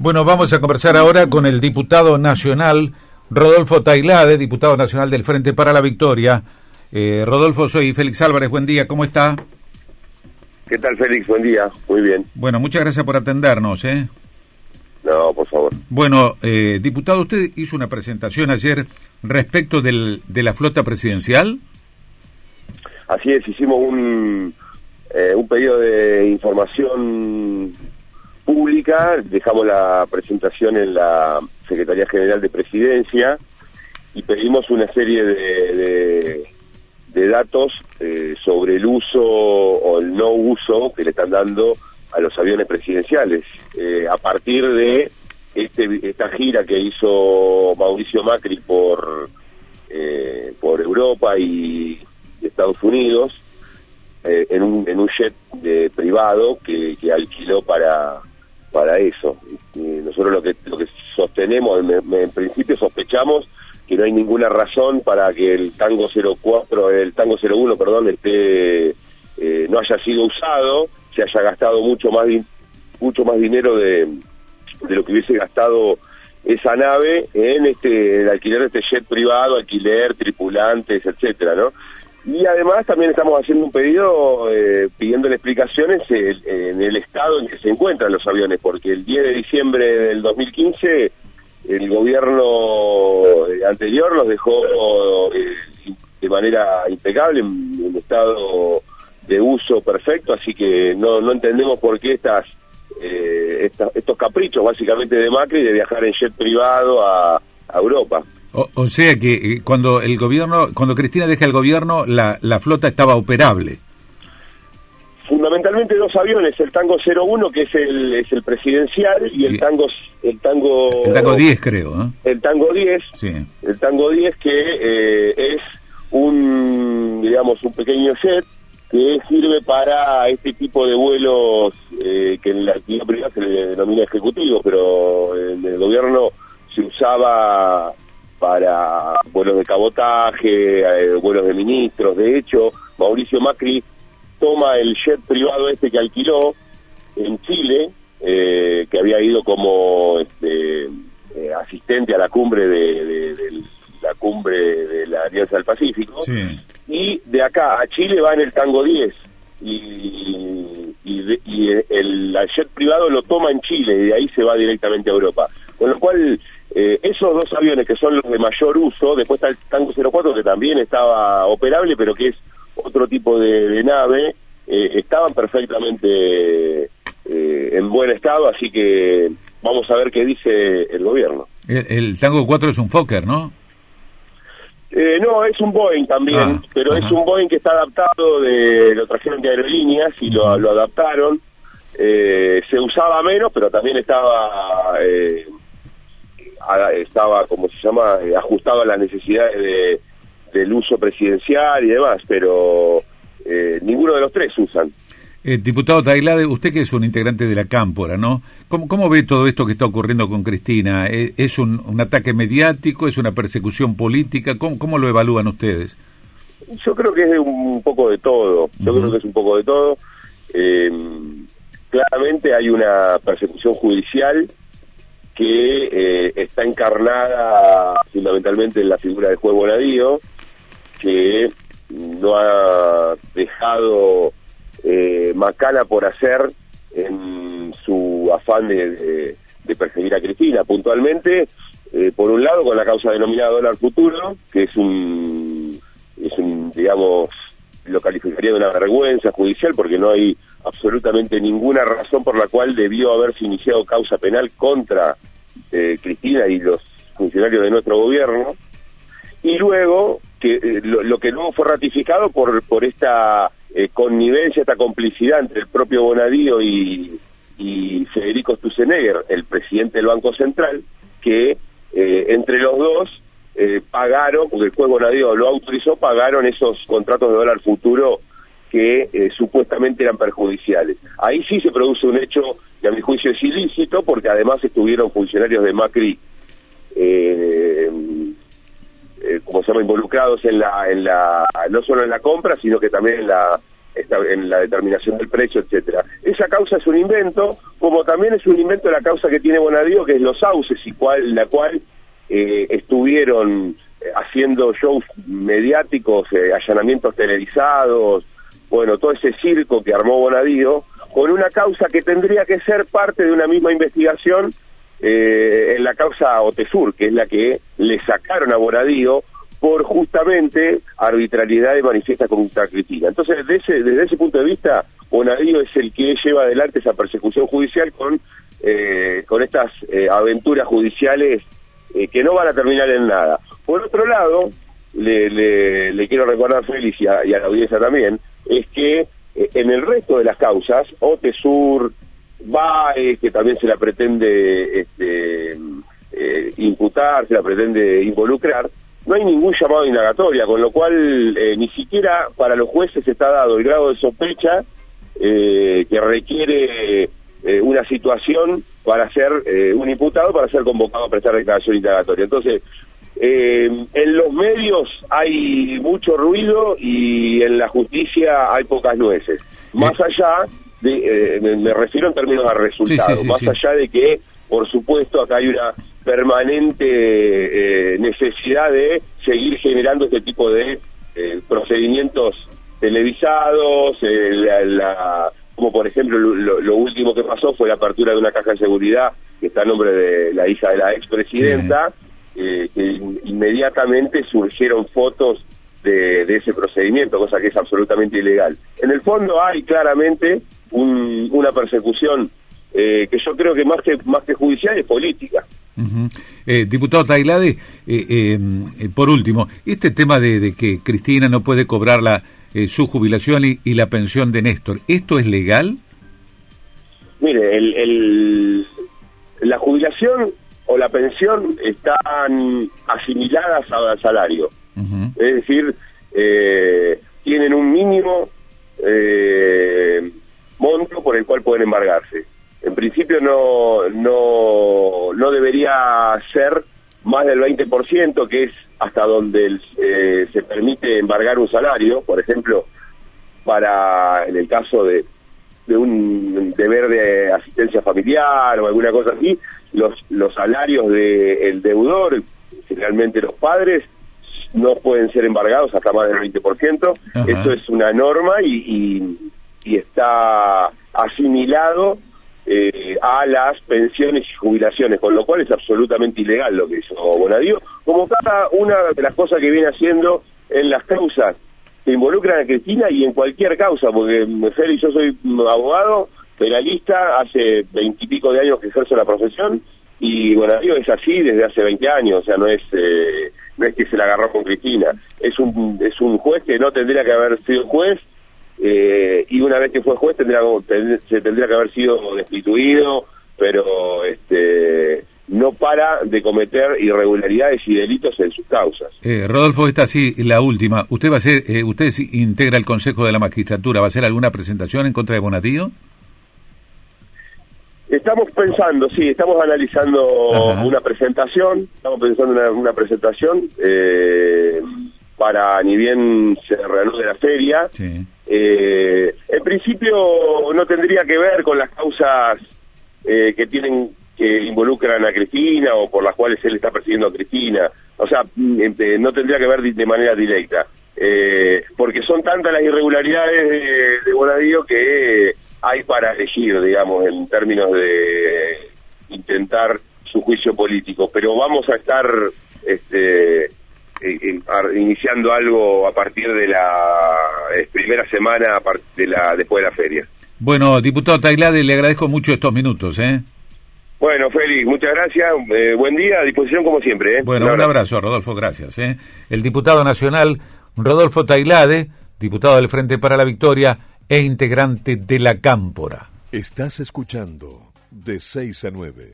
Bueno, vamos a conversar ahora con el diputado nacional Rodolfo Tailade, diputado nacional del Frente para la Victoria. Rodolfo, soy Félix Álvarez, buen día, ¿cómo está? ¿Qué tal, Félix? Buen día, muy bien. Bueno, muchas gracias por atendernos, No, por favor. Bueno, diputado, usted hizo una presentación ayer respecto de la flota presidencial. Así es, hicimos un pedido de información pública, dejamos la presentación en la Secretaría General de Presidencia y pedimos una serie de datos sobre el uso o el no uso que le están dando a los aviones presidenciales. A partir de esta gira que hizo Mauricio Macri por Europa y Estados Unidos, en un jet privado que alquiló para eso. Nosotros lo que sostenemos, en principio sospechamos que no hay ninguna razón para que el Tango 01, no haya sido usado, se haya gastado mucho más dinero de lo que hubiese gastado esa nave en el alquiler de este jet privado, alquiler, tripulantes, etcétera, ¿no? Y además también estamos haciendo un pedido pidiéndole explicaciones en el estado en que se encuentran los aviones, porque el 10 de diciembre del 2015 el gobierno anterior los dejó de manera impecable, en estado de uso perfecto, así que no entendemos por qué estos caprichos básicamente de Macri de viajar en jet privado a Europa. O sea que cuando Cristina deja el gobierno, la flota estaba operable. Fundamentalmente dos aviones, el Tango 01, que es el presidencial, y el Tango 10, creo, ¿no? El Tango 10, sí. El Tango 10 que es un pequeño jet que sirve para este tipo de vuelos que en la actividad privada se le denomina ejecutivo, pero en el gobierno se usaba para vuelos de cabotaje, vuelos de ministros. De hecho, Mauricio Macri toma el jet privado que alquiló en Chile, que había ido como asistente a la cumbre de la Alianza del Pacífico, sí. Y de acá a Chile va en el Tango 10 y el jet privado lo toma en Chile y de ahí se va directamente a Europa, con lo cual esos dos aviones que son los de mayor uso, después está el Tango 04 que también estaba operable pero que es otro tipo de nave, estaban perfectamente en buen estado, así que vamos a ver qué dice el gobierno. El Tango 4 es un Fokker, ¿no? No, es un Boeing también, pero es un Boeing que está adaptado, lo trajeron de aerolíneas y lo adaptaron. Se usaba menos, pero también estaba como se llama, ajustado a las necesidades del uso presidencial y demás, pero ninguno de los tres usan. Diputado Tailade, usted que es un integrante de la Cámpora, ¿no? ¿Cómo ve todo esto que está ocurriendo con Cristina? ¿Es un ataque mediático? ¿Es una persecución política? ¿Cómo lo evalúan ustedes? Yo creo que es un poco de todo. Claramente hay una persecución judicial que está encarnada fundamentalmente en la figura del juez Bonadío, que no ha dejado macana por hacer en su afán de perseguir a Cristina. Puntualmente, por un lado, con la causa denominada dólar futuro, que es un digamos, lo calificaría de una vergüenza judicial, porque no hay absolutamente ninguna razón por la cual debió haberse iniciado causa penal contra Cristina y los funcionarios de nuestro gobierno. Y luego, que lo que luego fue ratificado por esta connivencia, esta complicidad entre el propio Bonadío y Federico Sturzenegger, el presidente del Banco Central, que entre los dos pagaron, porque el juez Bonadío lo autorizó, pagaron esos contratos de dólar futuro que supuestamente eran perjudiciales. Ahí sí se produce un hecho que a mi juicio es ilícito, porque además estuvieron funcionarios de Macri como se llama, involucrados en la no solo en la compra, sino que también en en la determinación del precio, etcétera. Esa causa es un invento, como también es un invento la causa que tiene Bonadío, que es los sauces, la cual estuvieron haciendo shows mediáticos, allanamientos televisados, bueno, todo ese circo que armó Bonadío, con una causa que tendría que ser parte de una misma investigación, en la causa Otesur, que es la que le sacaron a Bonadío por justamente arbitrariedad de manifiesta contra Cristina. Entonces, desde ese punto de vista, Bonadío es el que lleva adelante esa persecución judicial con estas aventuras judiciales que no van a terminar en nada. Por otro lado, le quiero recordar a Félix y a la audiencia también, es que en el resto de las causas, Otesur, BAE, que también se la pretende imputar, se la pretende involucrar, no hay ningún llamado de indagatoria, con lo cual ni siquiera para los jueces está dado el grado de sospecha que requiere una situación para ser un imputado, para ser convocado a prestar declaración indagatoria. Entonces, en los medios hay mucho ruido y en la justicia hay pocas nueces. Más allá de, me refiero en términos de resultados, más allá de que, por supuesto, acá hay una permanente necesidad de seguir generando este tipo de procedimientos televisados, como por ejemplo lo último que pasó fue la apertura de una caja de seguridad que está a nombre de la hija de la expresidenta, que inmediatamente surgieron fotos de ese procedimiento, cosa que es absolutamente ilegal. En el fondo hay claramente una persecución que yo creo que más que judicial es política. Diputado Tailade, por último, este tema de que Cristina no puede cobrar su jubilación y la pensión de Néstor, ¿esto es legal? Mire, la jubilación o la pensión están asimiladas al salario. Es decir, tienen un mínimo monto por el cual pueden embargarse. En principio no debería ser más del 20%, que es hasta donde se permite embargar un salario. Por ejemplo, en el caso de un deber de asistencia familiar o alguna cosa así, los salarios del deudor, generalmente los padres, no pueden ser embargados hasta más del 20%. Esto es una norma y está asimilado a las pensiones y jubilaciones, con lo cual es absolutamente ilegal lo que hizo Bonadío, como cada una de las cosas que viene haciendo en las causas que involucran a Cristina y en cualquier causa, porque Félix, yo soy abogado, penalista, hace 20 y pico de años que ejerzo la profesión, y Bonadío es así desde hace 20 años, o sea, no es que se la agarró con Cristina, es un juez que no tendría que haber sido juez, y una vez que fue juez se tendría que haber sido destituido, pero no para de cometer irregularidades y delitos en sus causas. Rodolfo, esta sí, la última. ¿Usted usted integra el Consejo de la Magistratura, va a hacer alguna presentación en contra de Bonadío? Estamos pensando, sí, estamos analizando una presentación, para ni bien se reanude la feria. Sí. En principio no tendría que ver con las causas que involucran a Cristina o por las cuales él está persiguiendo a Cristina, o sea, no tendría que ver de manera directa, porque son tantas las irregularidades de Bonadío que hay para elegir, digamos, en términos de intentar su juicio político, pero vamos a estar iniciando algo a partir de la primera semana después de la feria. Bueno, diputado Tailade, le agradezco mucho estos minutos, Bueno, Félix, muchas gracias, buen día, a disposición como siempre. Bueno, un abrazo, Rodolfo, gracias. El diputado nacional Rodolfo Tailade, diputado del Frente para la Victoria e integrante de la Cámpora. Estás escuchando de 6 a 9.